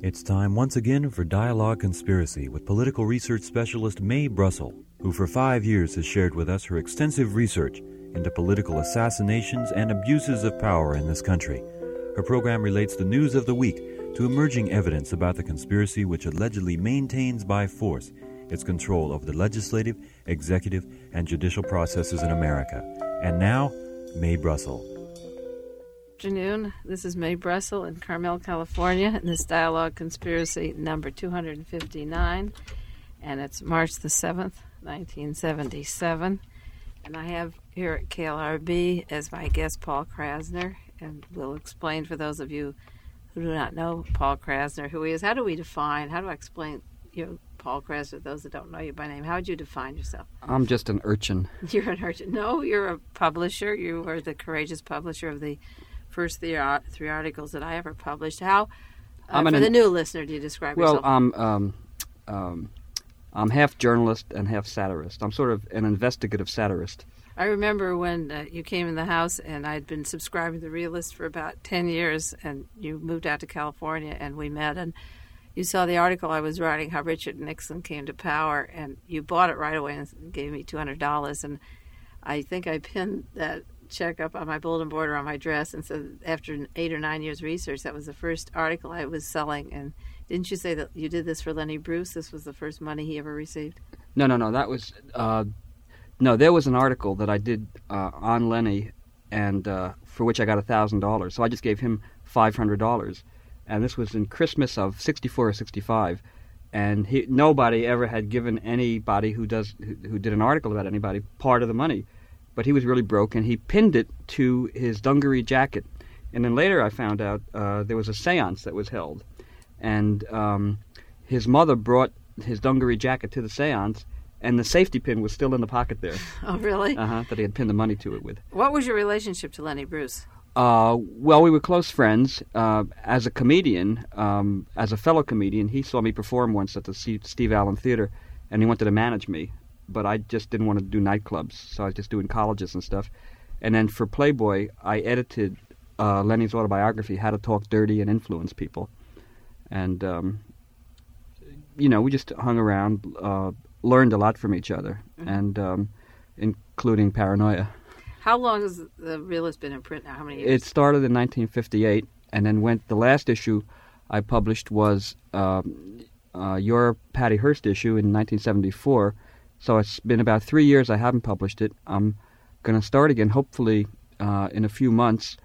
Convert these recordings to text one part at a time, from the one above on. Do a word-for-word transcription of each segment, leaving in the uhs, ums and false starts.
It's time once again for Dialogue Conspiracy with political research specialist Mae Brussell, who for five years has shared with us her extensive research into political assassinations and abuses of power in this country. Her program relates the news of the week to emerging evidence about the conspiracy which allegedly maintains by force its control over the legislative, executive, and judicial processes in America. And now, Mae Brussell. Good afternoon. This is Mae Brussell in Carmel, California, and this Dialogue Conspiracy number two hundred fifty-nine, and it's March the seventh, nineteen seventy-seven, and I have here at K L R B as my guest Paul Krasner, and we'll explain for those of you who do not know Paul Krasner who he is. How do we define, how do I explain you, Paul Krasner, those that don't know you by name? How would you define yourself? I'm just an urchin. You're an urchin. No, you're a publisher. You are the courageous publisher of the first three, three articles that I ever published. How, uh, for an, the new listener, do you describe well, yourself? Well, I'm, um, um, I'm half journalist and half satirist. I'm sort of an investigative satirist. I remember when uh, you came in the house, and I'd been subscribing to The Realist for about ten years, and you moved out to California, and we met, and you saw the article I was writing, How Richard Nixon Came to Power, and you bought it right away and gave me two hundred dollars, and I think I pinned that check up on my bulletin board or on my dress, and so after eight or nine years research, that was the first article I was selling. And didn't you say that you did this for Lenny Bruce? This was the first money he ever received? No, no, no. That was uh, no. There was an article that I did uh, on Lenny, and uh, for which I got a thousand dollars. So I just gave him five hundred dollars, and this was in Christmas of sixty-four or sixty-five. And he, nobody ever had given anybody who does who, who did an article about anybody part of the money. But he was really broke, and he pinned it to his dungaree jacket. And then later I found out uh, there was a seance that was held. And um, his mother brought his dungaree jacket to the seance, and the safety pin was still in the pocket there. Oh, really? Uh-huh, that he had pinned the money to it with. What was your relationship to Lenny Bruce? Uh, well, we were close friends. Uh, as a comedian, um, as a fellow comedian, he saw me perform once at the Steve Allen Theater, and he wanted to manage me. But I just didn't want to do nightclubs, so I was just doing colleges and stuff. And then for Playboy, I edited uh, Lenny's autobiography, How to Talk Dirty and Influence People. And, um, you know, we just hung around, uh, learned a lot from each other, mm-hmm. and um, including Paranoia. How long has The Realist been in print now? How many years? It started in nineteen fifty-eight, and then went, the last issue I published was um, uh, your Patty Hearst issue in nineteen seventy-four. So it's been about three years I haven't published it. I'm going to start again, hopefully, uh, in a few months.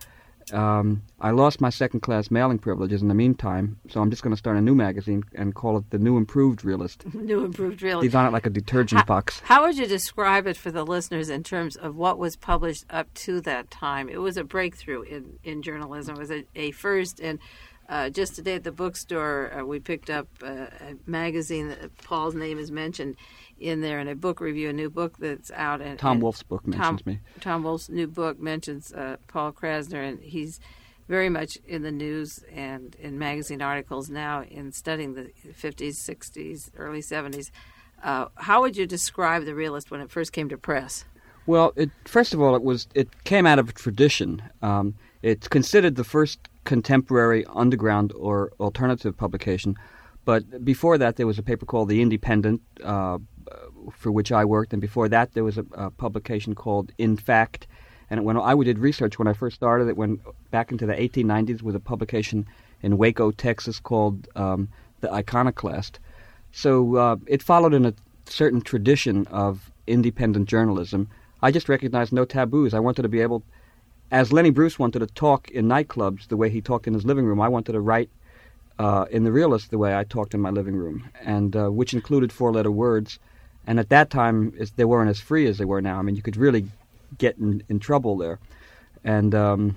Um, I lost my second-class mailing privileges in the meantime, so I'm just going to start a new magazine and call it The New Improved Realist. New Improved Realist. Design it like a detergent how, box. How would you describe it for the listeners in terms of what was published up to that time? It was a breakthrough in, in journalism. It was a, a first, and uh, just today at the bookstore, uh, we picked up uh, a magazine that Paul's name is mentioned in there, in a book review, a new book that's out. And, Tom and Wolfe's book mentions Tom, me. Tom Wolfe's new book mentions uh, Paul Krasner, and he's very much in the news and in magazine articles now in studying the fifties, sixties, early seventies. Uh, how would you describe The Realist when it first came to press? Well, it, first of all, it was it came out of a tradition. Um, it's considered the first contemporary underground or alternative publication. But before that, there was a paper called The Independent, uh, for which I worked, and before that, there was a, a publication called In Fact. And when I did research when I first started, it went back into the eighteen nineties with a publication in Waco, Texas, called um, The Iconoclast. So uh, it followed in a certain tradition of independent journalism. I just recognized no taboos. I wanted to be able, as Lenny Bruce wanted to talk in nightclubs the way he talked in his living room, I wanted to write Uh, in The Realist the way I talked in my living room, and uh, which included four-letter words. And at that time, is, they weren't as free as they were now. I mean, you could really get in, in trouble there. And um,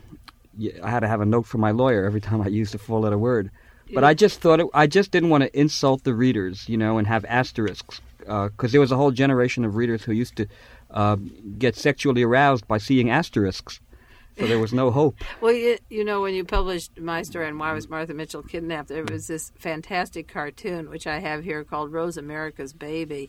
I had to have a note from my lawyer every time I used a four-letter word. But I just thought, it, I just didn't want to insult the readers, you know, and have asterisks, because uh, there was a whole generation of readers who used to uh, get sexually aroused by seeing asterisks. So there was no hope. Well, you, you know, when you published my story on Why Was Martha Mitchell Kidnapped, there was this fantastic cartoon, which I have here, called Rose America's Baby,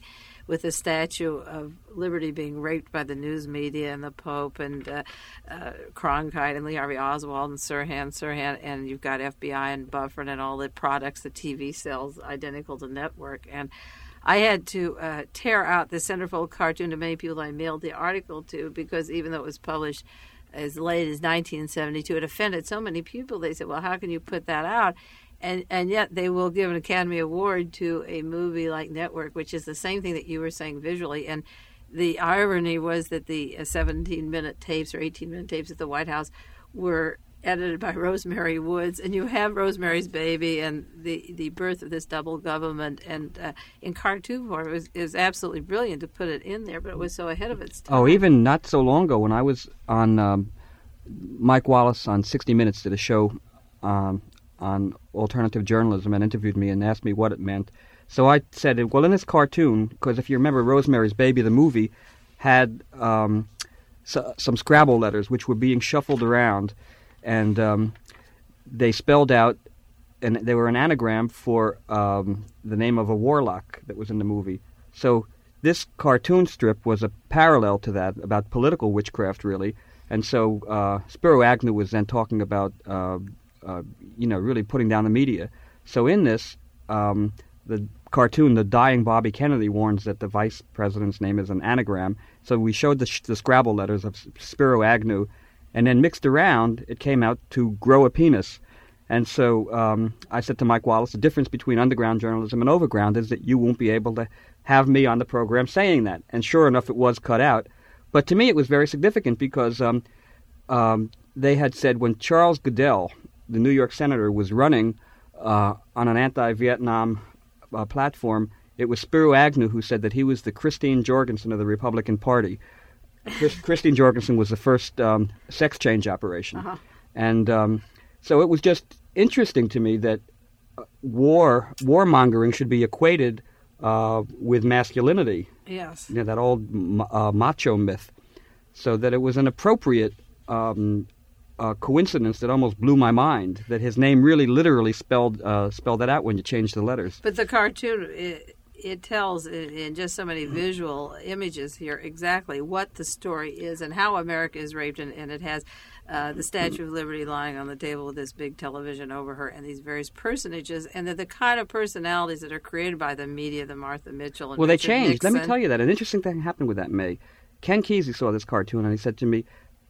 with the Statue of Liberty being raped by the news media and the Pope and uh, uh, Cronkite and Lee Harvey Oswald and Sirhan, Sirhan, and you've got F B I and Buffer and all the products the T V sells identical to network. And I had to uh, tear out the centerfold cartoon to many people I mailed the article to, because even though it was published as late as nineteen seventy-two, it offended so many people. They said, well, how can you put that out? And and yet they will give an Academy Award to a movie like Network, which is the same thing that you were saying visually. And the irony was that the seventeen-minute tapes or eighteen-minute tapes at the White House were edited by Rosemary Woods, and you have Rosemary's Baby and the, the birth of this double government, and uh, in cartoon form, it was, it was absolutely brilliant to put it in there, but it was so ahead of its time. Oh, even not so long ago, when I was on, um, Mike Wallace on sixty minutes did a show um, on alternative journalism and interviewed me and asked me what it meant. So I said, well, in this cartoon, because if you remember Rosemary's Baby, the movie, had um, so, some Scrabble letters which were being shuffled around, and um, they spelled out, and they were an anagram for um, the name of a warlock that was in the movie. So this cartoon strip was a parallel to that, about political witchcraft, really. And so uh, Spiro Agnew was then talking about, uh, uh, you know, really putting down the media. So in this, um, the cartoon, the dying Bobby Kennedy warns that the vice president's name is an anagram. So we showed the, sh- the Scrabble letters of Spiro Agnew, and then mixed around, it came out to grow a penis. And so um, I said to Mike Wallace, the difference between underground journalism and overground is that you won't be able to have me on the program saying that. And sure enough, it was cut out. But to me, it was very significant because um, um, they had said when Charles Goodell, the New York senator, was running uh, on an anti-Vietnam uh, platform, it was Spiro Agnew who said that he was the Christine Jorgensen of the Republican Party. Chris, Christine Jorgensen was the first um, sex change operation. Uh-huh. And um, so it was just interesting to me that uh, war, warmongering should be equated uh, with masculinity. Yes. You know, that old uh, macho myth. So that it was an appropriate um, uh, coincidence that almost blew my mind, that his name really literally spelled uh, spelled that out when you changed the letters. But the cartoon... It- It tells in just so many visual images here exactly what the story is and how America is raped, and, and it has uh, the Statue of Liberty lying on the table with this big television over her and these various personages, and they're the kind of personalities that are created by the media, the Martha Mitchell and Well, Richard they changed. Nixon. Let me tell you that. An interesting thing happened with that, May. Ken Kesey saw this cartoon, and he said to me,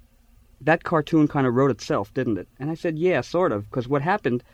that cartoon kind of wrote itself, didn't it? And I said, yeah, sort of, because what happened,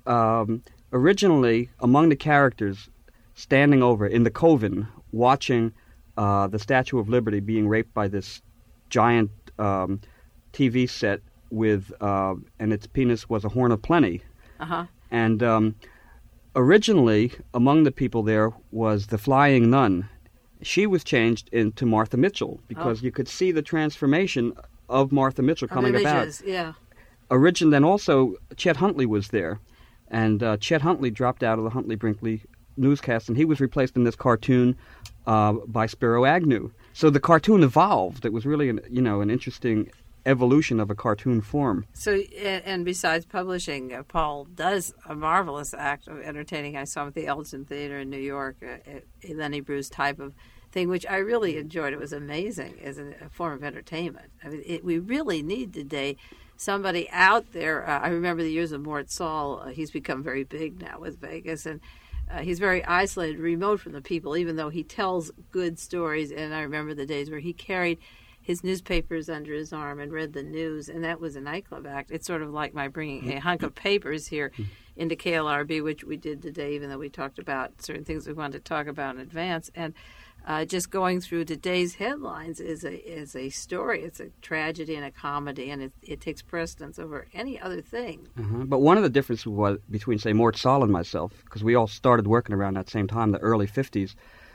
um, originally, among the characters standing over in the Coven, watching uh, the Statue of Liberty being raped by this giant um, T V set with, uh, and its penis was a horn of plenty. Uh-huh. And um, originally, among the people there was the Flying Nun. She was changed into Martha Mitchell because oh. you could see the transformation of Martha Mitchell of coming images, about. Yeah. Originally, and also Chet Huntley was there, and uh, Chet Huntley dropped out of the Huntley Brinkley newscast, and he was replaced in this cartoon uh, by Spiro Agnew. So the cartoon evolved. It was really, an, you know, an interesting evolution of a cartoon form. So, and besides publishing, uh, Paul does a marvelous act of entertaining. I saw him at the Elgin Theater in New York, uh, a Lenny Bruce type of thing, which I really enjoyed. It was amazing as a, a form of entertainment. I mean, it, we really need today somebody out there. Uh, I remember the years of Mort Saul. Uh, he's become very big now with Vegas, and Uh, he's very isolated, remote from the people, even though he tells good stories. And I remember the days where he carried his newspapers under his arm and read the news, and that was a nightclub act. It's sort of like my bringing a hunk of papers here into K L R B, which we did today, even though we talked about certain things we wanted to talk about in advance. And uh, just going through today's headlines is a is a story. It's a tragedy and a comedy, and it, it takes precedence over any other thing. Uh-huh. But one of the differences was between, say, Mort Saul and myself, because we all started working around that same time, the early fifties,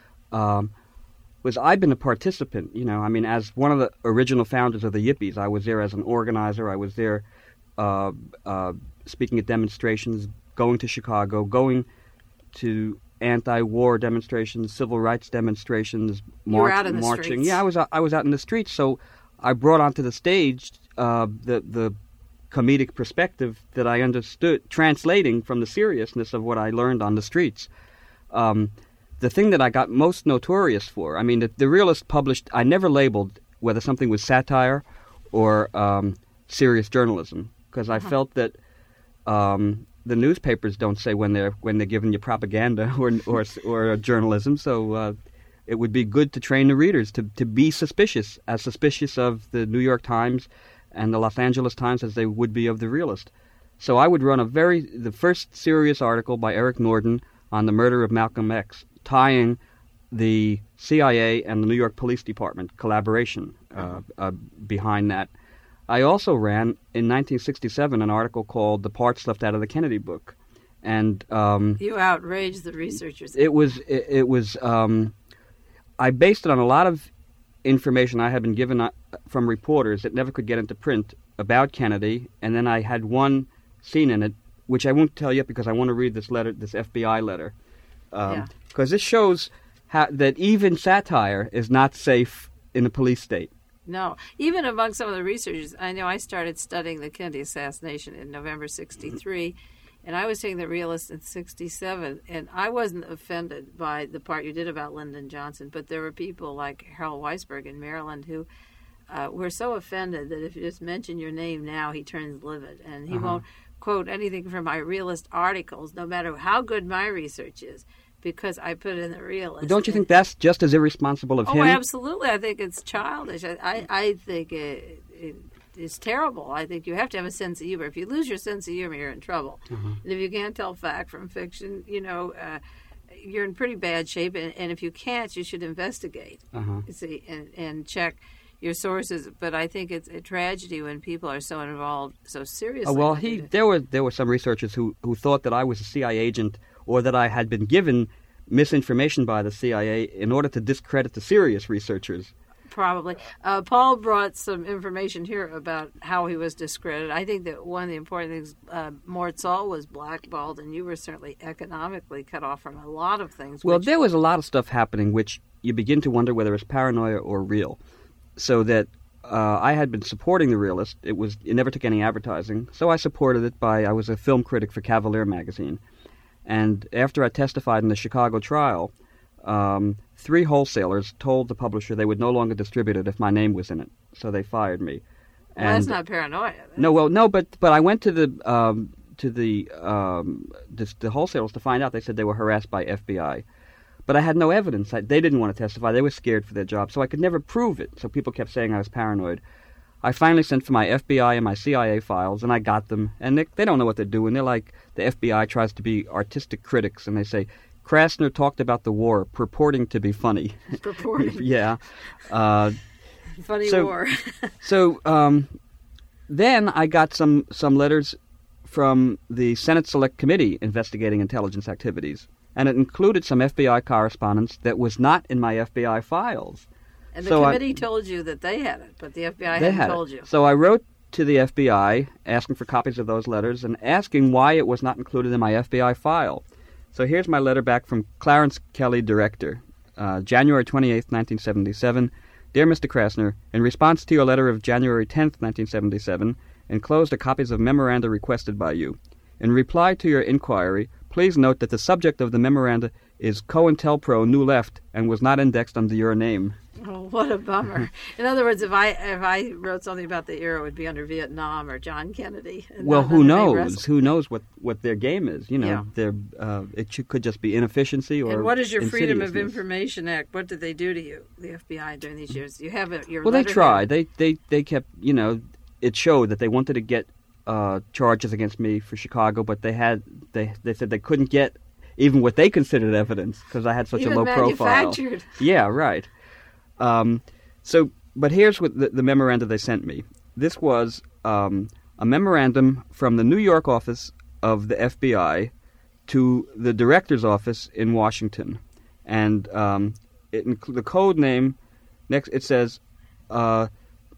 um, was I'd been a participant. You know, I mean, as one of the original founders of the Yippies, I was there as an organizer. I was there uh, uh, speaking at demonstrations, going to Chicago, going to anti-war demonstrations, civil rights demonstrations, march, you were out in the marching. Streets. Yeah, I was. I was out in the streets. So I brought onto the stage uh, the the comedic perspective that I understood, translating from the seriousness of what I learned on the streets. Um, the thing that I got most notorious for. I mean, the, the Realist published. I never labeled whether something was satire or um, serious journalism because I uh-huh. felt that um, the newspapers don't say when they're when they're giving you propaganda or or or journalism. So uh, it would be good to train the readers to to be suspicious, as suspicious of the New York Times and the Los Angeles Times as they would be of the Realist. So I would run a very the first serious article by Eric Norden on the murder of Malcolm X, tying the C I A and the New York Police Department collaboration uh, uh, behind that. I also ran in nineteen sixty-seven an article called "The Parts Left Out of the Kennedy Book," and um, you outraged the researchers. It was it, it was um, I based it on a lot of information I had been given uh, from reporters that never could get into print about Kennedy, and then I had one scene in it, which I won't tell yet because I want to read this letter, this F B I letter, um, yeah. because this shows how, that even satire is not safe in a police state. No, even among some of the researchers, I know I started studying the Kennedy assassination in November sixty-three, and I was taking the Realist in sixty-seven, and I wasn't offended by the part you did about Lyndon Johnson, but there were people like Harold Weisberg in Maryland who uh, were so offended that if you just mention your name now, he turns livid, and he uh-huh. won't quote anything from my Realist articles, no matter how good my research is, because I put it in the Realist. Well, don't you think that's just as irresponsible of oh, him? Oh, absolutely. I think it's childish. I, I, I think it, it, it's terrible. I think you have to have a sense of humor. If you lose your sense of humor, you're in trouble. Uh-huh. And if you can't tell fact from fiction, you know, uh, you're in pretty bad shape. And, and if you can't, you should investigate, uh-huh. you see, and, and check your sources. But I think it's a tragedy when people are so involved so seriously. Oh, well, he there were there were some researchers who, who thought that I was a C I A agent or that I had been given misinformation by the C I A in order to discredit the serious researchers. Probably. Uh, Paul brought some information here about how he was discredited. I think that one of the important things, uh, Mort Sahl was blackballed, and you were certainly economically cut off from a lot of things. Well, which... there was a lot of stuff happening which you begin to wonder whether it's paranoia or real. So that uh, I had been supporting the Realist. It was it never took any advertising, so I supported it by I was a film critic for Cavalier magazine. And after I testified in the Chicago trial, um, three wholesalers told the publisher they would no longer distribute it if my name was in it. So they fired me. Well, and that's not paranoia. That's... No, well, no, but but I went to the um, to the um, the, the wholesalers to find out. They said they were harassed by F B I, but I had no evidence. I, they didn't want to testify. They were scared for their job, so I could never prove it. So people kept saying I was paranoid. I finally sent for my F B I and my C I A files, and I got them. And they, they don't know what they're doing. They're like, the F B I tries to be artistic critics, and they say, Krasner talked about the war, purporting to be funny. Purporting? Yeah. Uh, funny so, war. so um, then I got some, some letters from the Senate Select Committee investigating intelligence activities, and it included some F B I correspondence that was not in my F B I files. And the so committee I, told you that they had it, but the F B I they hadn't had told it. you. So I wrote to the F B I asking for copies of those letters and asking why it was not included in my F B I file. So here's my letter back from Clarence Kelly, Director, uh, January twenty-eighth, nineteen seventy-seven. Dear Mister Krasner, in response to your letter of January tenth, nineteen seventy-seven, enclosed are copies of memoranda requested by you. In reply to your inquiry, please note that the subject of the memoranda is COINTELPRO New Left and was not indexed under your name. Oh, what a bummer. In other words, if I if I wrote something about the era, it would be under Vietnam or John Kennedy. Well, who knows? Who knows what, what their game is? You know, yeah. their uh, it should, could just be inefficiency or And what is your Freedom of insidiousness. Information Act? What did they do to you, the F B I, during these years? You have a, your Well, they letter tried. here. They, they, they kept, you know, it showed that they wanted to get uh, charges against me for Chicago, but they had they they said they couldn't get even what they considered evidence because I had such Even a low profile. manufactured. Yeah, right. Um, so, but here's what the, the memorandum they sent me. This was um, a memorandum from the New York office of the F B I to the director's office in Washington, and um, it inc- the code name next it says. Uh,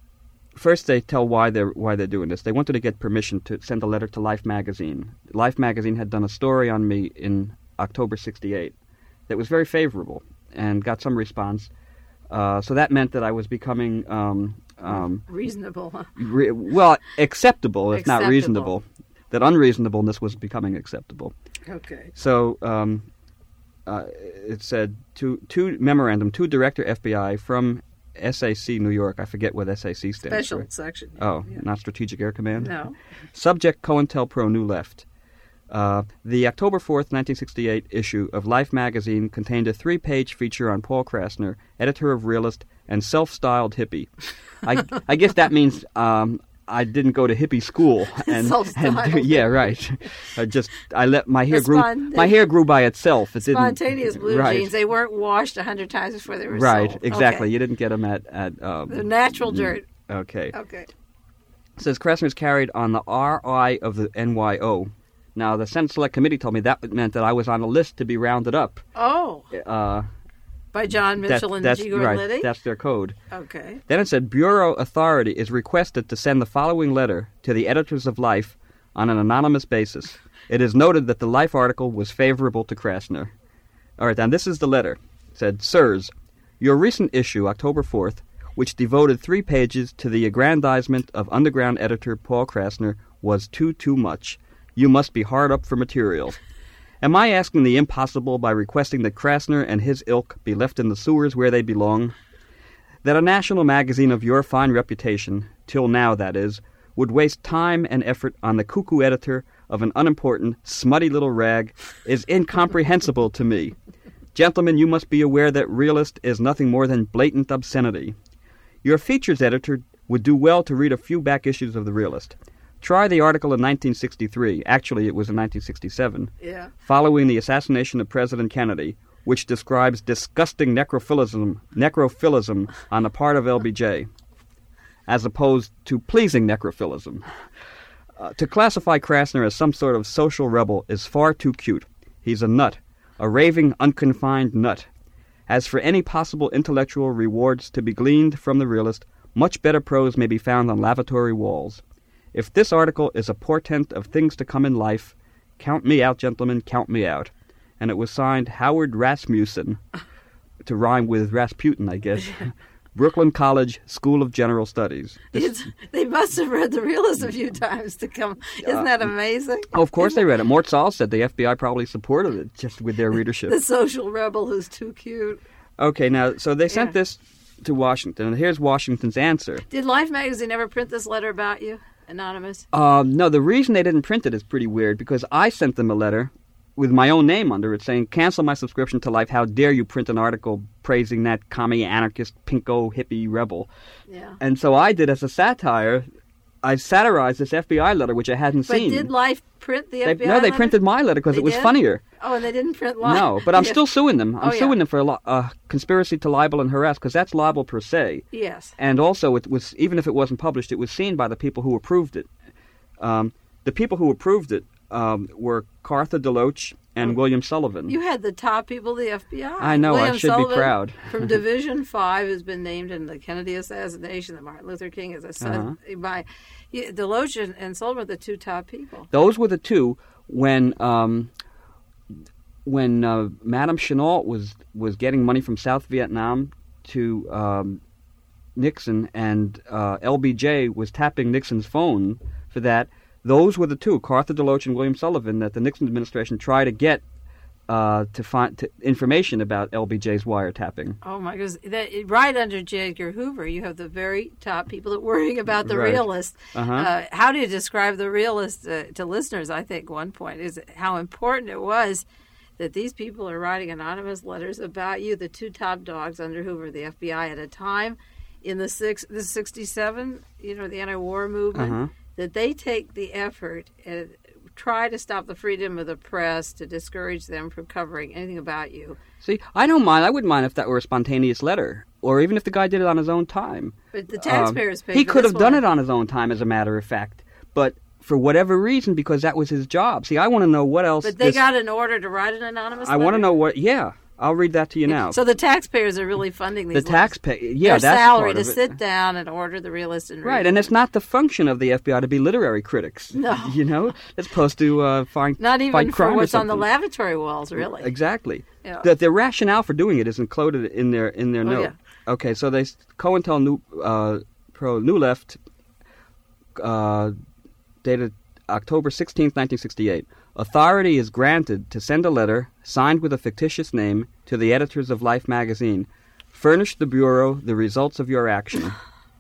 First, they tell why they're why they're doing this. They wanted to get permission to send a letter to Life magazine. Life magazine had done a story on me in October sixty-eight that was very favorable and got some response. Uh, so that meant that I was becoming um, um, reasonable. Huh? Re- well, acceptable, if acceptable. not reasonable. That unreasonableness was becoming acceptable. Okay. So um, uh, it said, to, to memorandum to Director F B I from S A C New York. I forget what S A C stands Special for. section. Oh, yeah. not Strategic Air Command? No. Subject, COINTELPRO, New Left. Uh, the October fourth, nineteen sixty-eight issue of Life magazine contained a three-page feature on Paul Krassner, editor of Realist and self-styled hippie. I, I guess that means um, I didn't go to hippie school. And, Self-styled. and yeah, right. I just I let my hair The grew. spon- My hair grew by itself. It Spontaneous didn't, blue right. jeans. They weren't washed a hundred times before they were Right, sold. exactly. Okay. You didn't get them at at um, The natural dirt. Okay. Okay. It says Krassner's carried on the R I of the N Y O. Now, the Senate Select Committee told me that meant that I was on a list to be rounded up. Oh. Uh, By John Mitchell that, and that's, G. Gordon right, Liddy? That's their code. Okay. Then it said, Bureau authority is requested to send the following letter to the editors of Life on an anonymous basis. It is noted that the Life article was favorable to Krassner. All right, and this is the letter. It said, Sirs, your recent issue, October fourth, which devoted three pages to the aggrandizement of underground editor Paul Krassner, was too, too much. You must be hard up for material. Am I asking the impossible by requesting that Krassner and his ilk be left in the sewers where they belong? That a national magazine of your fine reputation, till now that is, would waste time and effort on the cuckoo editor of an unimportant, smutty little rag is incomprehensible to me. Gentlemen, you must be aware that Realist is nothing more than blatant obscenity. Your features editor would do well to read a few back issues of the Realist. Try the article in nineteen sixty-three, actually it was in nineteen sixty-seven, Yeah. following the assassination of President Kennedy, which describes disgusting necrophilism, necrophilism on the part of L B J, as opposed to pleasing necrophilism. Uh, to classify Krassner as some sort of social rebel is far too cute. He's a nut, a raving, unconfined nut. As for any possible intellectual rewards to be gleaned from the Realist, much better prose may be found on lavatory walls. If this article is a portent of things to come in life, count me out, gentlemen, count me out. And it was signed Howard Rasmussen, to rhyme with Rasputin, I guess. Brooklyn College School of General Studies. It's, they must have read the Realist a few times to come. Isn't that amazing? Oh, of course they read it. Mort Saul said the F B I probably supported it just with their readership. The social rebel who's too cute. Okay, now, so they sent Yeah. this to Washington, and here's Washington's answer. Did Life magazine ever print this letter about you? Anonymous? Um, no, the reason they didn't print it is pretty weird, because I sent them a letter with my own name under it saying, cancel my subscription to Life. How dare you print an article praising that commie, anarchist, pinko, hippie rebel. Yeah. And so I did as a satire. I satirized this F B I letter, which I hadn't But seen. did Life print the They, F B I no, they letter? printed my letter because They it was did? funnier. Oh, and they didn't print Life? No, but I'm Yeah. still suing them. I'm Oh, yeah. suing them for a li- uh, conspiracy to libel and harass, because that's libel per se. Yes. And also, it was even if it wasn't published, it was seen by the people who approved it. Um, the people who approved it um, were Cartha DeLoach and William Sullivan. You had the top people of the F B I. I know, I William should be Sullivan proud. From Division Five has been named in the Kennedy assassination that Martin Luther King is a son Uh-huh. by yeah, Deloach and, and Sullivan are the two top people. Those were the two when um, when uh, Madame Chennault was was getting money from South Vietnam to um, Nixon, and uh, L B J was tapping Nixon's phone for that. Those were the two, Cartha DeLoach and William Sullivan, that the Nixon administration tried to get uh, to find to, information about L B J's wiretapping. Oh my goodness! That, right under J. Edgar Hoover, you have the very top people that worrying about the Right. realist. Uh-huh. Uh, how do you describe the realist uh, to listeners? I think one point is how important it was that these people are writing anonymous letters about you, the two top dogs under Hoover, the F B I, at a time in the six, the sixty-seven, you know, the anti-war movement, Uh-huh. that they take the effort and try to stop the freedom of the press, to discourage them from covering anything about you. See, I don't mind. I wouldn't mind if that were a spontaneous letter, or even if the guy did it on his own time. But the taxpayers Um, pay He for could this have done one. it on his own time, as a matter of fact. But for whatever reason, because that was his job. See, I want to know what else. But they this- got an order to write an anonymous I letter? want to know what. Yeah, I'll read that to you now. So the taxpayers are really funding these the taxpayer. Yeah, Their that's salary part to of it. sit down and order the realist and read. Right, and it's not the function of the F B I to be literary critics. No. You know, it's supposed to uh, find Not even fight for crime or what's on the something. lavatory walls, really. Exactly. Yeah. The, the rationale for doing it is included in their in their Oh, note. yeah. Okay, so they COINTEL New uh, Pro New Left uh, dated October sixteenth, nineteen sixty-eight. Authority is granted to send a letter, signed with a fictitious name, to the editors of Life magazine. Furnish the Bureau the results of your action.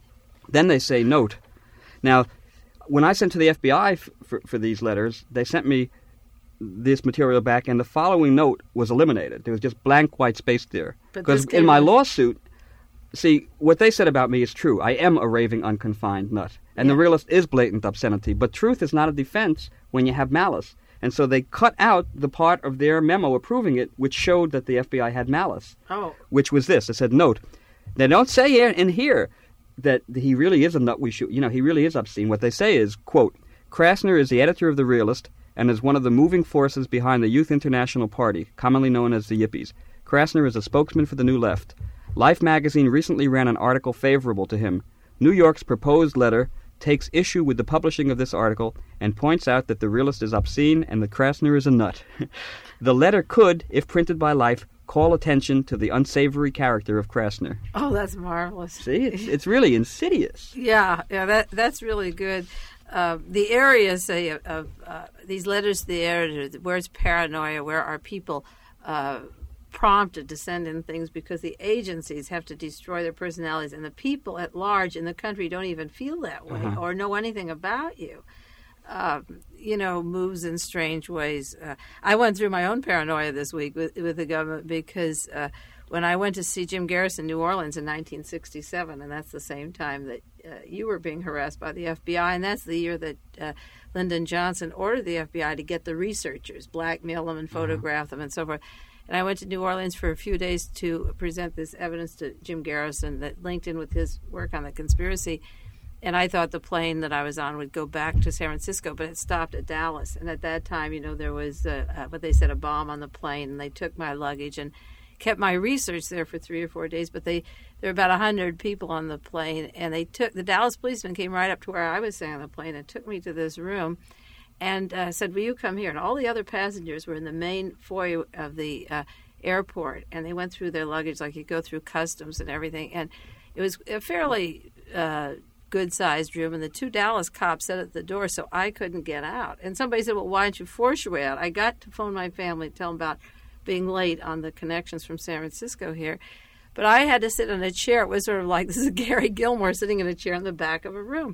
Then they say, note. Now, when I sent to the F B I f- for, for these letters, they sent me this material back, and the following note was eliminated. There was just blank white space there. Because in my lawsuit, see, what they said about me is true. I am a raving, unconfined nut. And yeah. The realist is blatant obscenity. But truth is not a defense when you have malice. And so they cut out the part of their memo approving it, which showed that the F B I had malice. Oh. Which was this. It said, note, they don't say in here that he really is a nut we should, you know, he really is obscene. What they say is, quote, Krasner is the editor of The Realist and is one of the moving forces behind the Youth International Party, commonly known as the Yippies. Krasner is a spokesman for the New Left. Life magazine recently ran an article favorable to him. New York's proposed letter takes issue with the publishing of this article and points out that The Realist is obscene and that Krasner is a nut. The letter could, if printed by Life, call attention to the unsavory character of Krasner. Oh, that's marvelous. See, it's, it's really insidious. Yeah, yeah, that that's really good. Uh, the area, say, of, of uh, these letters to the editor, where's paranoia, where are people uh, prompted to send in things because the agencies have to destroy their personalities, and the people at large in the country don't even feel that way uh-huh. or know anything about you. Uh, you know, moves in strange ways. Uh, I went through my own paranoia this week with, with the government because uh, when I went to see Jim Garrison in New Orleans in nineteen sixty-seven, and that's the same time that uh, you were being harassed by the F B I, and that's the year that uh, Lyndon Johnson ordered the F B I to get the researchers, blackmail them and photograph mm-hmm. them and so forth. And I went to New Orleans for a few days to present this evidence to Jim Garrison that linked in with his work on the conspiracy. And I thought the plane that I was on would go back to San Francisco, but it stopped at Dallas. And at that time, you know, there was, uh, uh, what they said, a bomb on the plane, and they took my luggage and kept my research there for three or four days. But they there were about one hundred people on the plane, and they took, the Dallas policeman came right up to where I was sitting on the plane and took me to this room and uh, said, will you come here? And all the other passengers were in the main foyer of the uh, airport, and they went through their luggage like you go through customs and everything. And it was a fairly uh, good-sized room, and the two Dallas cops sat at the door, so I couldn't get out. And somebody said, well, why don't you force your way out? I got to phone my family, tell them about being late on the connections from San Francisco here. But I had to sit in a chair. It was sort of like, this is Gary Gilmore sitting in a chair in the back of a room.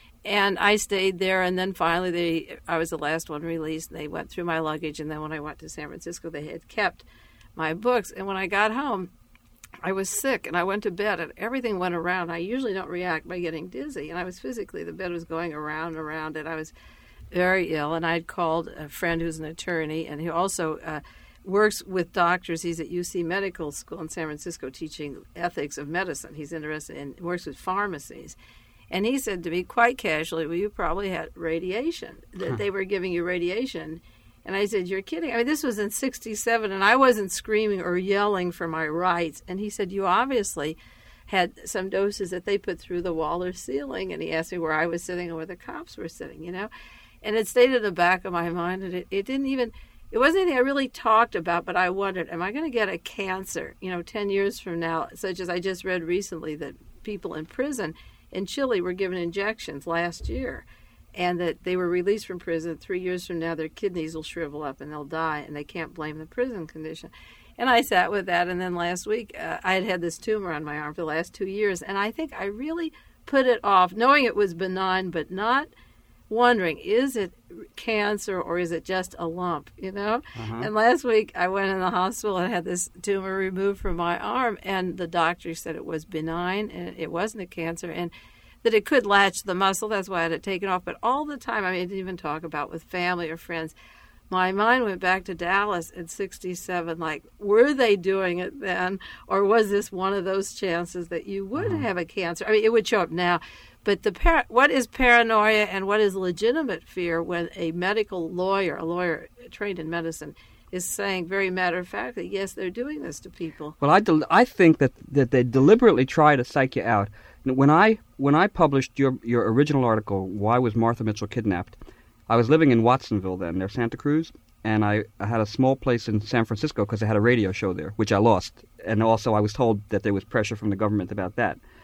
And I stayed there, and then finally they, I was the last one released, and they went through my luggage, and then when I went to San Francisco, they had kept my books. And when I got home, I was sick, and I went to bed, and everything went around. I usually don't react by getting dizzy, and I was physically, the bed was going around and around, and I was very ill. And I'd called a friend who's an attorney, and he also uh, works with doctors. He's at U C Medical School in San Francisco teaching ethics of medicine. He's interested in, works with pharmacies. And he said to me quite casually, well, you probably had radiation, that huh. they were giving you radiation. And I said, you're kidding. I mean, this was in sixty-seven, and I wasn't screaming or yelling for my rights. And he said, you obviously had some doses that they put through the wall or ceiling. And he asked me where I was sitting or where the cops were sitting, you know. And it stayed in the back of my mind, and it, it didn't even, it wasn't anything I really talked about, but I wondered, am I going to get a cancer, you know, ten years from now, such as I just read recently that people in prison in Chile were given injections last year, and that they were released from prison. Three years from now, their kidneys will shrivel up and they'll die, and they can't blame the prison condition. And I sat with that, and then last week, uh, I had had this tumor on my arm for the last two years, and I think I really put it off, knowing it was benign, but not wondering, is it cancer or is it just a lump, you know? Uh-huh. And last week, I went in the hospital and had this tumor removed from my arm, and the doctor said it was benign, and it wasn't a cancer, and that it could latch the muscle. That's why I had it taken off. But all the time, I mean, I didn't even talk about with family or friends. My mind went back to Dallas in sixty-seven, like, were they doing it then? Or was this one of those chances that you would mm-hmm. have a cancer? I mean, it would show up now. But the par- what is paranoia and what is legitimate fear when a medical lawyer, a lawyer trained in medicine, is saying very matter-of-factly, yes, they're doing this to people? Well, I, del- I think that, that they deliberately try to psych you out. When I when I published your your original article, Why Was Martha Mitchell Kidnapped?, I was living in Watsonville then, near Santa Cruz, and I, I had a small place in San Francisco because I had a radio show there, which I lost. And also I was told that there was pressure from the government about that.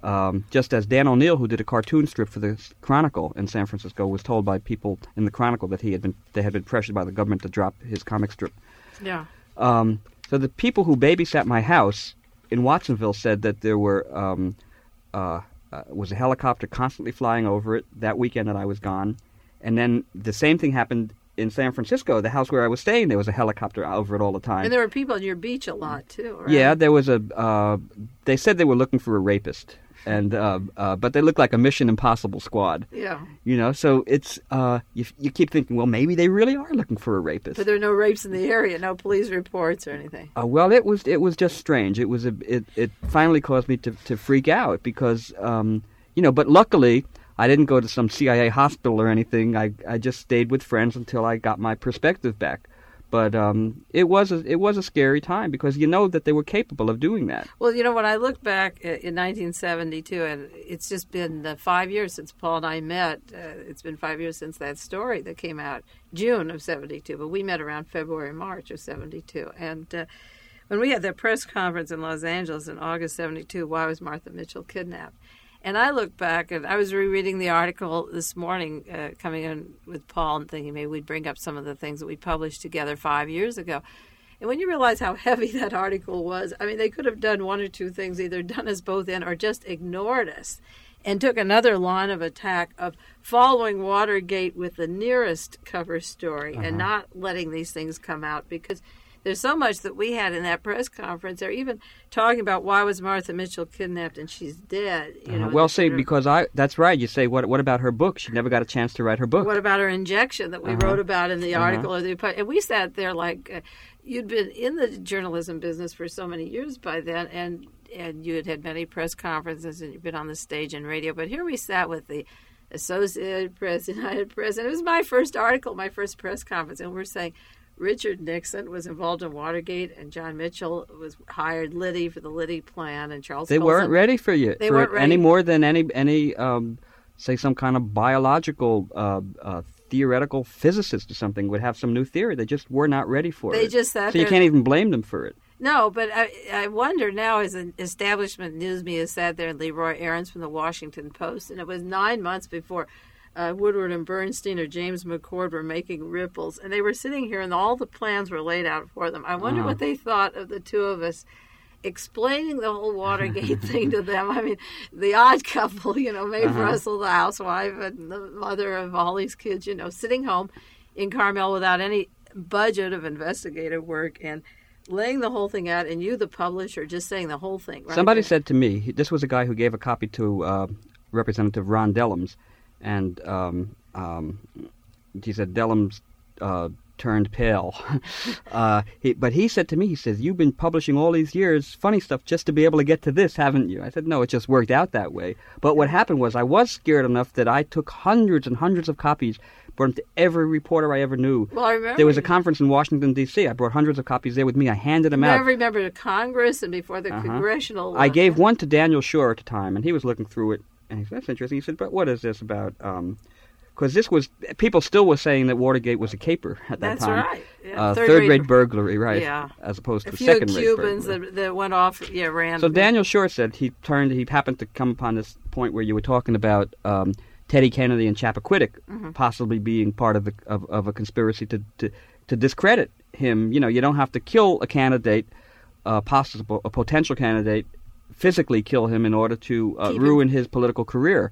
Um, just as Dan O'Neill, who did a cartoon strip for the Chronicle in San Francisco, was told by people in the Chronicle that he had been they had been pressured by the government to drop his comic strip. Yeah. Um, so the people who babysat my house in Watsonville said that there were um, uh, uh, was a helicopter constantly flying over it that weekend that I was gone, and then the same thing happened in San Francisco, the house where I was staying. There was a helicopter over it all the time. And there were people on your beach a lot too, right? Yeah, there was a. Uh, they said they were looking for a rapist, and uh, uh, but they looked like a Mission Impossible squad. Yeah. You know, so it's uh, you, you keep thinking, well, maybe they really are looking for a rapist. But there are no rapes in the area, no police reports or anything. Uh, well, it was it was just strange. It was a, it it finally caused me to to freak out because um, you know, but luckily I didn't go to some C I A hospital or anything. I I just stayed with friends until I got my perspective back. But um, it was a, it was a scary time because you know that they were capable of doing that. Well, you know, when I look back in nineteen seventy-two, and it's just been uh, five years since Paul and I met. Uh, it's been five years since that story that came out June of seventy-two, but we met around February, March of seventy-two. And uh, when we had that press conference in Los Angeles in August seventy-two, why was Martha Mitchell kidnapped? And I look back, and I was rereading the article this morning, uh, coming in with Paul and thinking maybe we'd bring up some of the things that we published together five years ago. And when you realize how heavy that article was, I mean, they could have done one or two things, either done us both in or just ignored us, and took another line of attack of following Watergate with the nearest cover story uh-huh. and not letting these things come out, because there's so much that we had in that press conference. They're even talking about why was Martha Mitchell kidnapped and she's dead. You know, uh, well, see, because I that's right. You say, what What about her book? She never got a chance to write her book. What about her injection that we uh-huh. wrote about in the article? Uh-huh. Or the, and we sat there like, uh, you'd been in the journalism business for so many years by then, and, and you had had many press conferences, and you'd been on the stage and radio. But here we sat with the Associated Press, United Press, and it was my first article, my first press conference, and we're saying, Richard Nixon was involved in Watergate, and John Mitchell was hired Liddy for the Liddy plan, and Charles They Colson, weren't ready for you. They for weren't ready. Any more than any, any um, say, some kind of biological, uh, uh, theoretical physicist or something would have some new theory. They just were not ready for they it. They just sat So there. you can't even blame them for it. No, but I, I wonder now, as an establishment news media sat there, and Leroy Aarons from the Washington Post, and it was nine months before Uh, Woodward and Bernstein or James McCord were making ripples, and they were sitting here, and all the plans were laid out for them. I wonder uh-huh. what they thought of the two of us explaining the whole Watergate thing to them. I mean, the odd couple, you know, Mae uh-huh. Brussel, the housewife, and the mother of all these kids, you know, sitting home in Carmel without any budget of investigative work and laying the whole thing out, and you, the publisher, just saying the whole thing. Right Somebody there. said to me, this was a guy who gave a copy to uh, Representative Ron Dellums, and um, um, he said Dellums uh, turned pale. uh, he, but he said to me, he says, you've been publishing all these years funny stuff just to be able to get to this, haven't you? I said, no, it just worked out that way. But what happened was I was scared enough that I took hundreds and hundreds of copies, brought them to every reporter I ever knew. Well, I remember. There was a conference in Washington, D C I brought hundreds of copies there with me. I handed them out. I remember to Congress and before the uh-huh. congressional... I gave one to Daniel Schorr at the time, and he was looking through it. And he said, that's interesting. He said, but what is this about? Because um, this was, people still were saying that Watergate was a caper at that that's time. That's right. Yeah. Uh, third, third-rate rate, burglary, right? Yeah. As opposed a to few second-rate Cubans burglary. that, that went off, yeah, ran. So Daniel Schorr said he turned, he happened to come upon this point where you were talking about um, Teddy Kennedy and Chappaquiddick mm-hmm. possibly being part of, the, of, of a conspiracy to, to, to discredit him. You know, you don't have to kill a candidate, uh, possible, a potential candidate, physically kill him in order to uh, ruin his political career.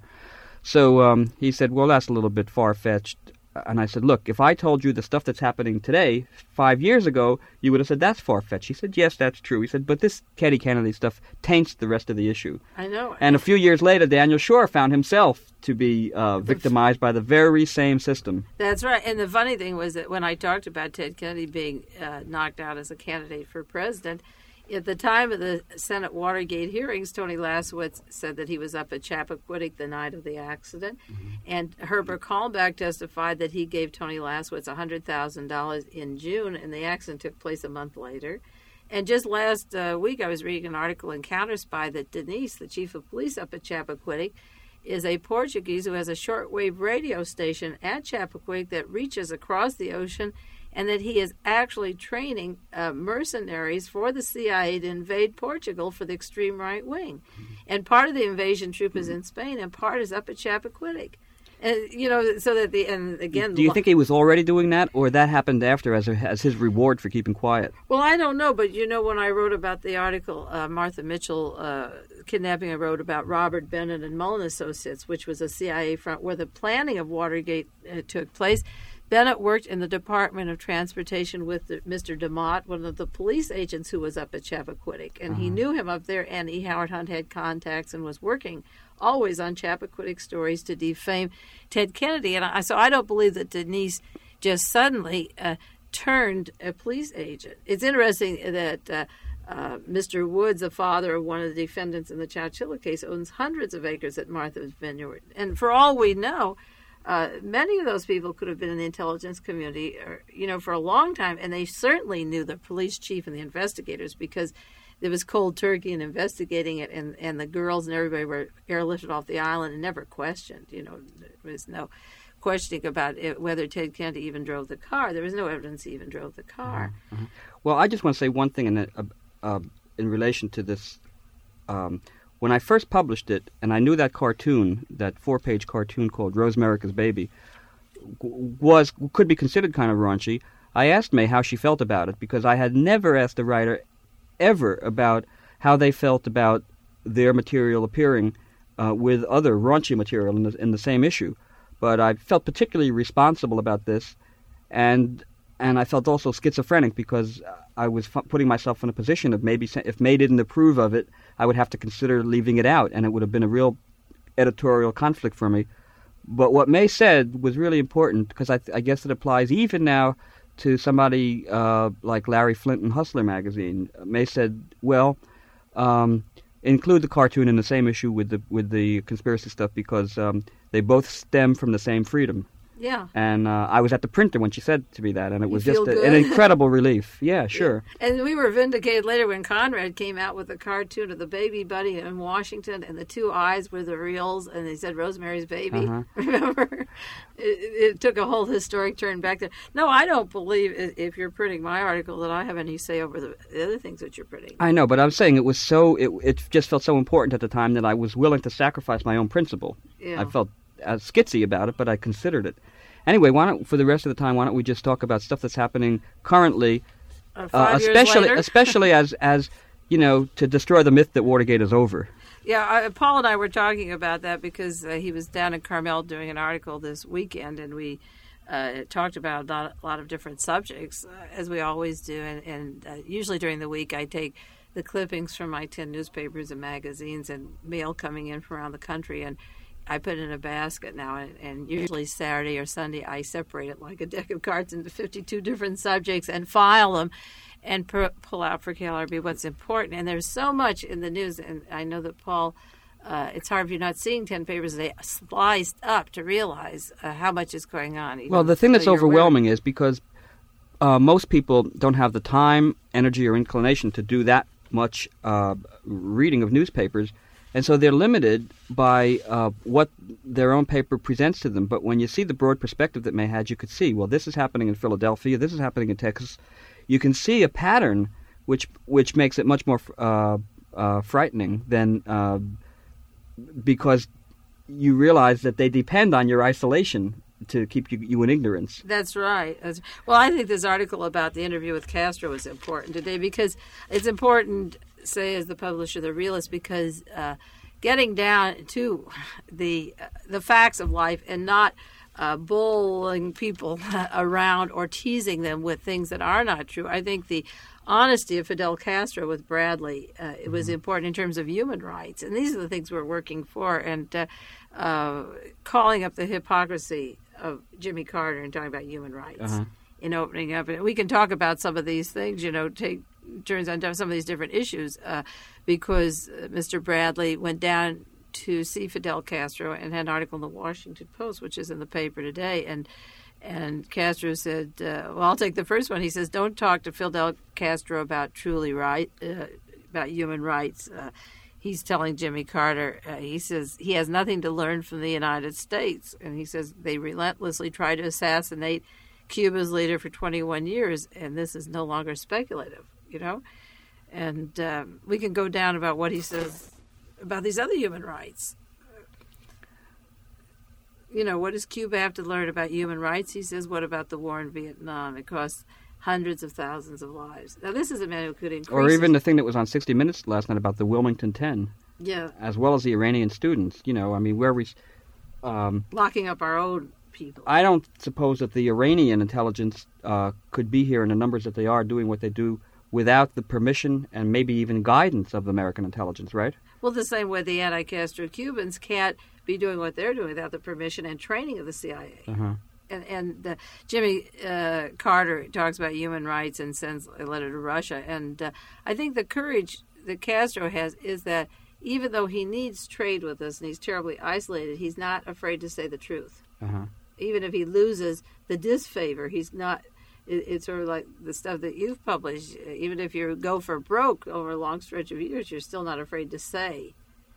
So um, he said, well, that's a little bit far-fetched. And I said, look, if I told you the stuff that's happening today, five years ago, you would have said that's far-fetched. He said, yes, that's true. He said, but this Teddy Kennedy stuff taints the rest of the issue. I know. And a few years later, Daniel Schorr found himself to be uh, victimized by the very same system. That's right. And the funny thing was that when I talked about Ted Kennedy being uh, knocked out as a candidate for president, at the time of the Senate Watergate hearings, Tony Laswitz said that he was up at Chappaquiddick the night of the accident. Mm-hmm. And Herbert Kalmbach testified that he gave Tony Laswitz one hundred thousand dollars in June, and the accident took place a month later. And just last uh, week, I was reading an article in Counterspy that Denise, the chief of police up at Chappaquiddick, is a Portuguese who has a shortwave radio station at Chappaquiddick that reaches across the ocean, and that he is actually training uh, mercenaries for the C I A to invade Portugal for the extreme right wing. Mm-hmm. And part of the invasion troop is in Spain, and part is up at Chappaquiddick. And, you know, so that the, and again... Do you think he was already doing that, or that happened after as, a, as his reward for keeping quiet? Well, I don't know, but, you know, when I wrote about the article, uh, Martha Mitchell uh, kidnapping, I wrote about Robert Bennett and Mullen Associates, which was a C I A front where the planning of Watergate uh, took place. Bennett worked in the Department of Transportation with the, Mister DeMott, one of the police agents who was up at Chappaquiddick, and uh-huh. he knew him up there, and E. Howard Hunt had contacts and was working always on Chappaquiddick stories to defame Ted Kennedy. And I, so I don't believe that Denise just suddenly uh, turned a police agent. It's interesting that uh, uh, Mister Woods, the father of one of the defendants in the Chowchilla case, owns hundreds of acres at Martha's Vineyard. And for all we know, uh, many of those people could have been in the intelligence community, or, you know, for a long time, and they certainly knew the police chief and the investigators, because there was cold turkey in investigating it, and, and the girls and everybody were airlifted off the island and never questioned. You know, there was no questioning about it, whether Ted Kennedy even drove the car. There was no evidence he even drove the car. Mm-hmm. Well, I just want to say one thing in, uh, uh, in relation to this. Um, when I first published it, and I knew that cartoon, that four-page cartoon called Rosemerica's Baby, was could be considered kind of raunchy, I asked May how she felt about it, because I had never asked a writer ever about how they felt about their material appearing uh, with other raunchy material in the, in the same issue. But I felt particularly responsible about this, and and I felt also schizophrenic, because I was f- putting myself in a position of maybe if May didn't approve of it, I would have to consider leaving it out, and it would have been a real editorial conflict for me. But what May said was really important, because I, th- I guess it applies even now to somebody uh, like Larry Flint in Hustler magazine. May said, well, um, include the cartoon in the same issue with the with the conspiracy stuff, because um, they both stem from the same freedom. Yeah. And uh, I was at the printer when she said to me that, and it was you just a, feel an incredible relief. Yeah, sure. Yeah. And we were vindicated later when Conrad came out with a cartoon of the baby bunny in Washington, and the two eyes were the reals, and they said Rosemary's Baby. Uh-huh. Remember? It, it took a whole historic turn back there. No, I don't believe, if you're printing my article, that I have any say over the, the other things that you're printing. I know, but I'm saying it was so, it, it just felt so important at the time that I was willing to sacrifice my own principle. Yeah. I felt uh, skitsy about it, but I considered it. Anyway, why don't for the rest of the time, why don't we just talk about stuff that's happening currently, uh, five uh, years especially later? especially as as you know, to destroy the myth that Watergate is over. Yeah, I, Paul and I were talking about that because uh, he was down in Carmel doing an article this weekend, and we uh, talked about a lot, a lot of different subjects, uh, as we always do. And, and uh, usually during the week, I take the clippings from my ten newspapers and magazines and mail coming in from around the country, and I put it in a basket now, and, and usually Saturday or Sunday I separate it like a deck of cards into fifty-two different subjects and file them and per, pull out for K L R B what's important. And there's so much in the news, and I know that Paul, uh, it's hard if you're not seeing ten papers a day sliced up to realize uh, how much is going on. Well, the thing that's overwhelming is because uh, most people don't have the time, energy, or inclination to do that much uh, reading of newspapers. And so they're limited by uh, what their own paper presents to them. But when you see the broad perspective that May had, you could see, well, this is happening in Philadelphia, this is happening in Texas. You can see a pattern which which makes it much more uh, uh, frightening than uh, because you realize that they depend on your isolation to keep you, you in ignorance. That's right. That's, well, I think this article about the interview with Castro is important today, because it's important, say, as the publisher of The Realist, because uh, getting down to the uh, the facts of life and not uh, bullying people around or teasing them with things that are not true. I think the honesty of Fidel Castro with Bradley, uh, it was mm-hmm. important in terms of human rights. And these are the things we're working for. And uh, uh, calling up the hypocrisy of Jimmy Carter and talking about human rights uh-huh. in opening up. And we can talk about some of these things, you know, take turns on some of these different issues, uh, because uh, Mister Bradley went down to see Fidel Castro and had an article in the Washington Post, which is in the paper today, and and Castro said, uh, well, I'll take the first one. He says, don't talk to Fidel Castro about truly right, uh, about human rights. Uh, he's telling Jimmy Carter, uh, he says he has nothing to learn from the United States. And he says they relentlessly try to assassinate Cuba's leader for twenty-one years, and this is no longer speculative, you know? And um, we can go down about what he says about these other human rights. You know, what does Cuba have to learn about human rights? He says, what about the war in Vietnam? It costs hundreds of thousands of lives. Now, this is a man who could increase... Or even the thing that was on sixty minutes last night about the Wilmington ten. Yeah. As well as the Iranian students. You know, I mean, where we... Um, Locking up our own people. I don't suppose that the Iranian intelligence uh, could be here in the numbers that they are doing what they do without the permission and maybe even guidance of American intelligence, right? Well, the same way the anti-Castro Cubans can't be doing what they're doing without the permission and training of the C I A. Uh-huh. And, and uh, Jimmy uh, Carter talks about human rights and sends a letter to Russia. And uh, I think the courage that Castro has is that even though he needs trade with us and he's terribly isolated, he's not afraid to say the truth. Uh-huh. Even if he loses the disfavor, he's not... It, it's sort of like the stuff that you've published. Even if you go for broke over a long stretch of years, you're still not afraid to say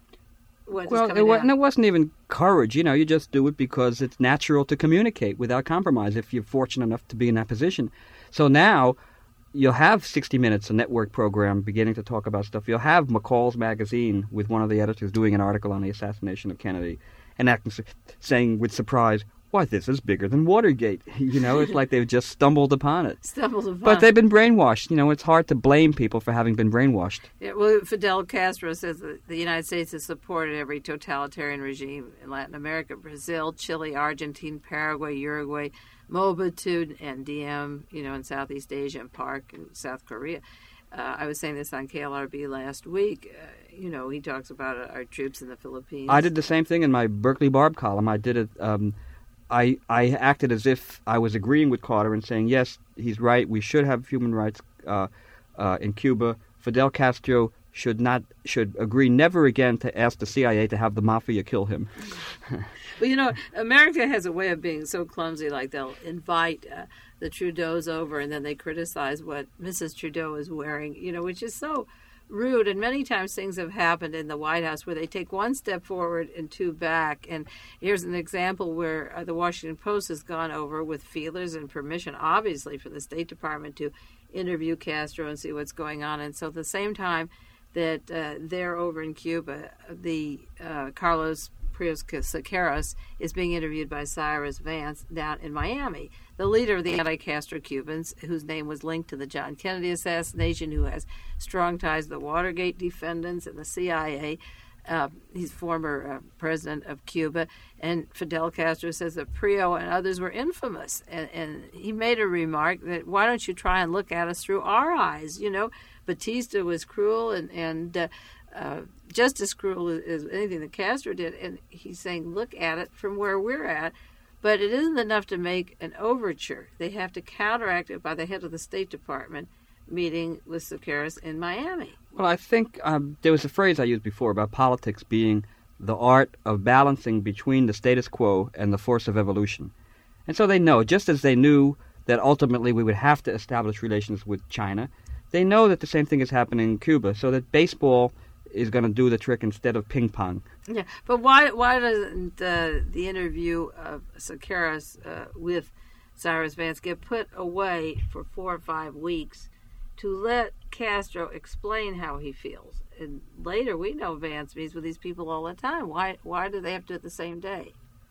what well, is coming it, wa- out. and it wasn't even courage. You know, you just do it because it's natural to communicate without compromise if you're fortunate enough to be in that position. So now you'll have sixty minutes, a network program, beginning to talk about stuff. You'll have McCall's Magazine with one of the editors doing an article on the assassination of Kennedy and acting, saying with surprise, why, this is bigger than Watergate. You know, it's like they've just stumbled upon it. Stumbled upon But they've been brainwashed. You know, it's hard to blame people for having been brainwashed. Yeah, well, Fidel Castro says that the United States has supported every totalitarian regime in Latin America, Brazil, Chile, Argentina, Paraguay, Uruguay, Mobutu, and Diem, you know, in Southeast Asia, and Park in South Korea. Uh, I was saying this on K L R B last week. Uh, you know, he talks about uh, our troops in the Philippines. I did the same thing in my Berkeley Barb column. I did it... Um, I, I acted as if I was agreeing with Carter and saying, yes, he's right, we should have human rights uh, uh, in Cuba. Fidel Castro should not should agree never again to ask the C I A to have the mafia kill him. Well, you know, America has a way of being so clumsy, like they'll invite uh, the Trudeaus over and then they criticize what Missus Trudeau is wearing, you know, which is so rude. And many times things have happened in the White House where they take one step forward and two back. And here's an example where uh, the Washington Post has gone over with feelers and permission, obviously, for the State Department to interview Castro and see what's going on. And so at the same time that uh, they're over in Cuba, the uh, Carlos Prios Sequeiros is being interviewed by Cyrus Vance down in Miami, the leader of the anti-Castro Cubans, whose name was linked to the John Kennedy assassination, who has strong ties to the Watergate defendants and the C I A. Uh, he's former uh, president of Cuba. And Fidel Castro says that Prio and others were infamous. And, and he made a remark that, why don't you try and look at us through our eyes? You know, Batista was cruel and, and uh, uh, just as cruel as, as anything that Castro did. And he's saying, look at it from where we're at. But it isn't enough to make an overture. They have to counteract it by the head of the State Department meeting with Sequeiros in Miami. Well, I think um, there was a phrase I used before about politics being the art of balancing between the status quo and the force of evolution. And so they know, just as they knew that ultimately we would have to establish relations with China, they know that the same thing is happening in Cuba, so that baseball is going to do the trick instead of ping pong. Yeah, but why why doesn't uh, the interview of Sequeiros uh, with Cyrus Vance get put away for four or five weeks to let Castro explain how he feels? And later, we know Vance meets with these people all the time. Why why do they have to do it the same day?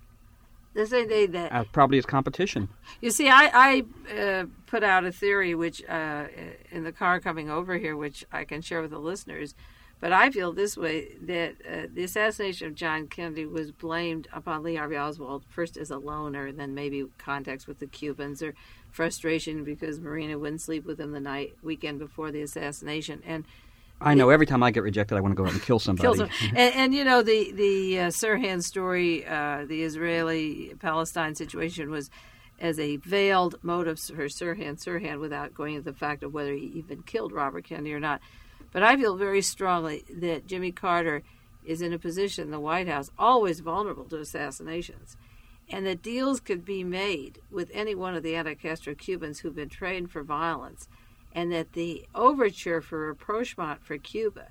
The same day that... Uh, probably as competition. You see, I, I uh, put out a theory which uh, in the car coming over here, which I can share with the listeners. But I feel this way, that uh, the assassination of John Kennedy was blamed upon Lee Harvey Oswald, first as a loner, and then maybe contacts with the Cubans, or frustration because Marina wouldn't sleep with him the night weekend before the assassination. And I know, every time I get rejected, I want to go out and kill somebody. Kill some, and, and, you know, the, the uh, Sirhan story, uh, the Israeli-Palestine situation was as a veiled motive for Sirhan, Sirhan, without going into the fact of whether he even killed Robert Kennedy or not. But I feel very strongly that Jimmy Carter is in a position in the White House always vulnerable to assassinations, and that deals could be made with any one of the anti-Castro Cubans who've been trained for violence, and that the overture for rapprochement for Cuba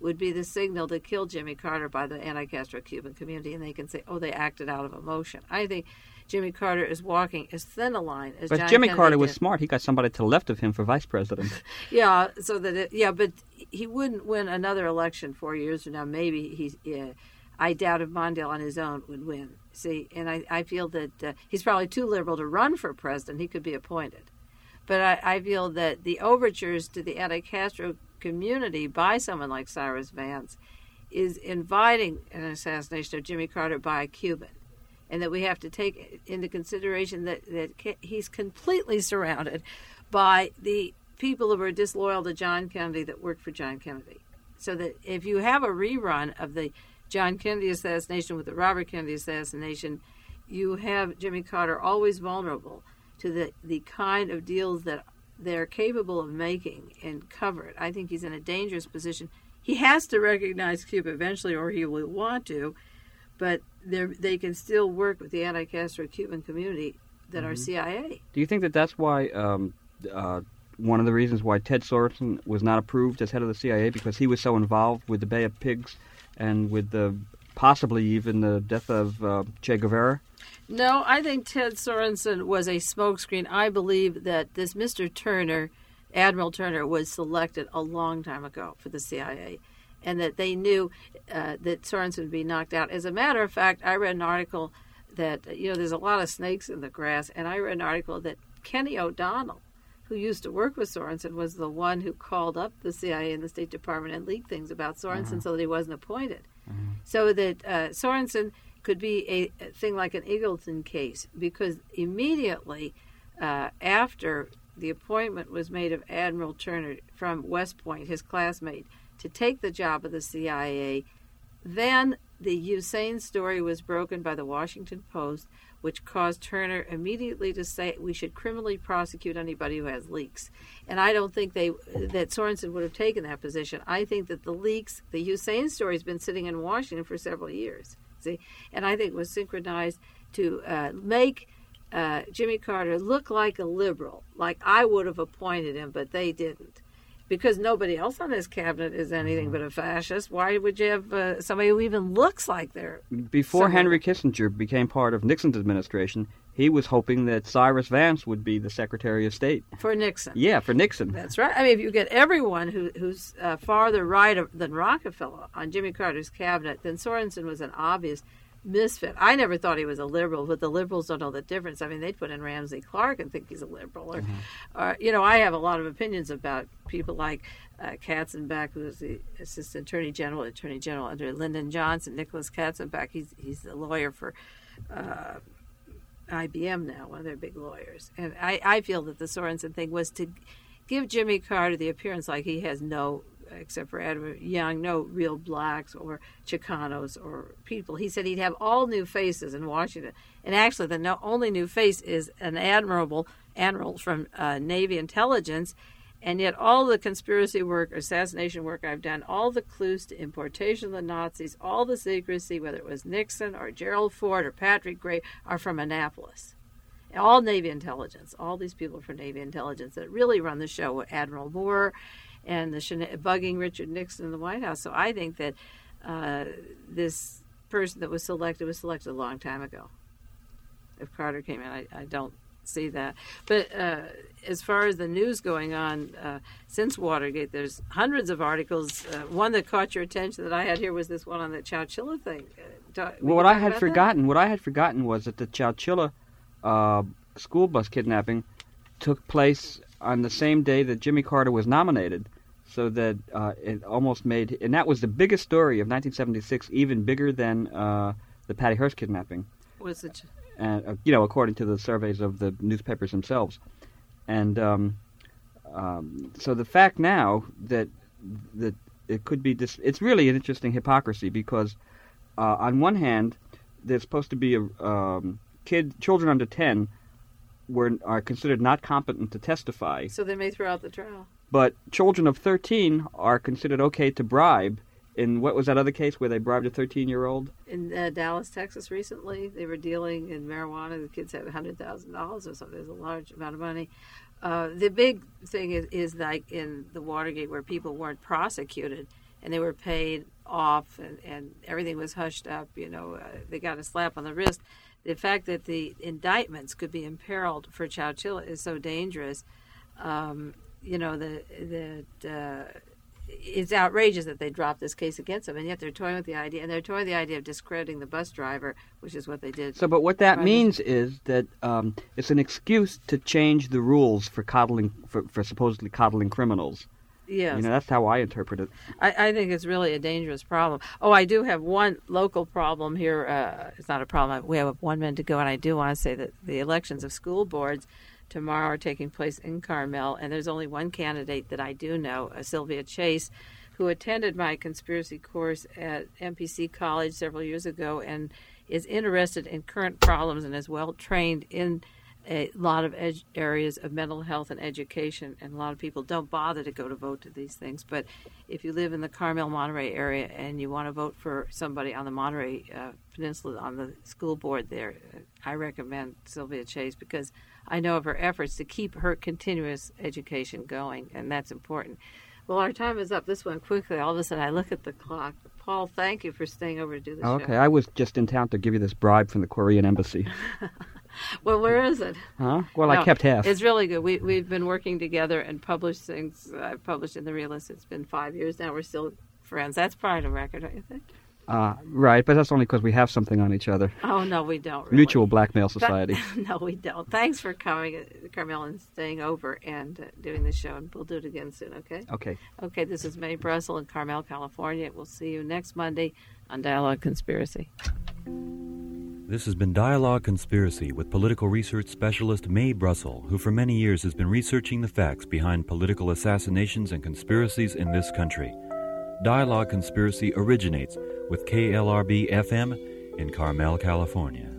would be the signal to kill Jimmy Carter by the anti-Castro Cuban community, and they can say, oh, they acted out of emotion. I think Jimmy Carter is walking as thin a line as but John Jimmy Kennedy Carter was did. smart. He got somebody to the left of him for vice president. Yeah, so that it, yeah, but he wouldn't win another election four years from now. Maybe he's. Yeah, I doubt if Mondale on his own would win. See, and I, I feel that uh, he's probably too liberal to run for president. He could be appointed, but I, I feel that the overtures to the anti-Castro community by someone like Cyrus Vance is inviting an assassination of Jimmy Carter by a Cuban. And that we have to take into consideration that, that he's completely surrounded by the people who were disloyal to John Kennedy that worked for John Kennedy. So that if you have a rerun of the John Kennedy assassination with the Robert Kennedy assassination, you have Jimmy Carter always vulnerable to the, the kind of deals that they're capable of making and covered. I think he's in a dangerous position. He has to recognize Cuba eventually, or he will want to, but they can still work with the anti-Castro Cuban community that mm-hmm. are C I A. Do you think that that's why um, uh, one of the reasons why Ted Sorensen was not approved as head of the C I A, because he was so involved with the Bay of Pigs and with the possibly even the death of uh, Che Guevara? No, I think Ted Sorensen was a smokescreen. I believe that this Mister Turner, Admiral Turner, was selected a long time ago for the C I A. And that they knew uh, that Sorensen would be knocked out. As a matter of fact, I read an article that, you know, there's a lot of snakes in the grass, and I read an article that Kenny O'Donnell, who used to work with Sorensen, was the one who called up the C I A and the State Department and leaked things about Sorensen uh-huh. so that he wasn't appointed. Uh-huh. So that uh, Sorensen could be a, a thing like an Eagleton case, because immediately uh, after the appointment was made of Admiral Turner from West Point, his classmate, to take the job of the C I A, then the Hussein story was broken by the Washington Post, which caused Turner immediately to say we should criminally prosecute anybody who has leaks. And I don't think they that Sorensen would have taken that position. I think that the leaks, the Hussein story, has been sitting in Washington for several years. See, and I think it was synchronized to uh, make uh, Jimmy Carter look like a liberal, like I would have appointed him, but they didn't. Because nobody else on his cabinet is anything but a fascist. Why would you have uh, somebody who even looks like they're... Before someone... Henry Kissinger became part of Nixon's administration, he was hoping that Cyrus Vance would be the Secretary of State. For Nixon. Yeah, for Nixon. That's right. I mean, if you get everyone who, who's uh, farther right of, than Rockefeller on Jimmy Carter's cabinet, then Sorensen was an obvious misfit. I never thought he was a liberal, but the liberals don't know the difference. I mean, they'd put in Ramsey Clark and think he's a liberal. Or, mm-hmm. or you know, I have a lot of opinions about people like uh, Katzenbach, who's the Assistant Attorney General, Attorney General under Lyndon Johnson. Nicholas Katzenbach, he's he's the lawyer for uh, I B M now, one of their big lawyers. And I, I feel that the Sorensen thing was to give Jimmy Carter the appearance like he has no, except for Edward Young, no real blacks or Chicanos or people. He said he'd have all new faces in Washington. And actually, the no, only new face is an admirable admiral from uh, Navy intelligence. And yet all the conspiracy work, assassination work I've done, all the clues to importation of the Nazis, all the secrecy, whether it was Nixon or Gerald Ford or Patrick Gray, are from Annapolis. All Navy intelligence, all these people from Navy intelligence that really run the show, Admiral Moore and the bugging Richard Nixon in the White House. So I think that uh, this person that was selected was selected a long time ago. If Carter came in, I, I don't see that. But uh, as far as the news going on uh, since Watergate, there's hundreds of articles. Uh, one that caught your attention that I had here was this one on the Chowchilla thing. Uh, well, what I had forgotten, that? what I had forgotten was that the Chowchilla uh, school bus kidnapping took place on the same day that Jimmy Carter was nominated, so that uh, it almost made, and that was the biggest story of nineteen seventy-six, even bigger than uh, the Patty Hearst kidnapping. Was it? And uh, you know, according to the surveys of the newspapers themselves, and um, um, so the fact now that that it could be dis- it's really an interesting hypocrisy, because uh, on one hand, there's supposed to be a um, kid, children under ten. Were, are considered not competent to testify. So they may throw out the trial. But children of thirteen are considered okay to bribe. In what was that other case where they bribed a thirteen-year-old? In uh, Dallas, Texas recently, they were dealing in marijuana. The kids had one hundred thousand dollars or something. There's a large amount of money. Uh, the big thing is, is like in the Watergate where people weren't prosecuted. and they were paid off, and, and everything was hushed up. You know, uh, they got a slap on the wrist. The fact that the indictments could be imperiled for Chowchilla is so dangerous. Um, you know, the the uh, it's outrageous that they dropped this case against them, and yet they're toying with the idea, and they're toying with the idea of discrediting the bus driver, which is what they did. So, but what that means is that um, it's an excuse to change the rules for coddling, for, for supposedly coddling criminals. Yes. You know, that's how I interpret it. I, I think it's really a dangerous problem. Oh, I do have one local problem here. Uh, it's not a problem. We have one minute to go, and I do want to say that the elections of school boards tomorrow are taking place in Carmel, and there's only one candidate that I do know, uh, Sylvia Chase, who attended my conspiracy course at M P C College several years ago and is interested in current problems and is well trained in a lot of ed- areas of mental health and education, and a lot of people don't bother to go to vote to these things. But if you live in the Carmel Monterey area and you want to vote for somebody on the Monterey uh, Peninsula on the school board there, uh, I recommend Sylvia Chase, because I know of her efforts to keep her continuous education going, and that's important. Well, our time is up. This went quickly. All of a sudden, I look at the clock. Paul, thank you for staying over to do this okay, show. I was just in town to give you this bribe from the Korean embassy. Well, where is it? Huh? Well, no, I kept half. It's really good. We, we've been working together and published things. I've published in The Realist. It's been five years now. We're still friends. That's probably a record, don't you think? Uh, right, but that's only because we have something on each other. Oh, no, we don't really. Mutual Blackmail Society. That, no, we don't. Thanks for coming, uh, Carmel, and staying over and uh, doing the show, and we'll do it again soon, okay? Okay. Okay, this is Mae Brussel in Carmel, California. We'll see you next Monday on Dialogue Conspiracy. This has been Dialogue Conspiracy with political research specialist Mae Brussel, who for many years has been researching the facts behind political assassinations and conspiracies in this country. Dialogue Conspiracy originates with K L R B F M in Carmel, California.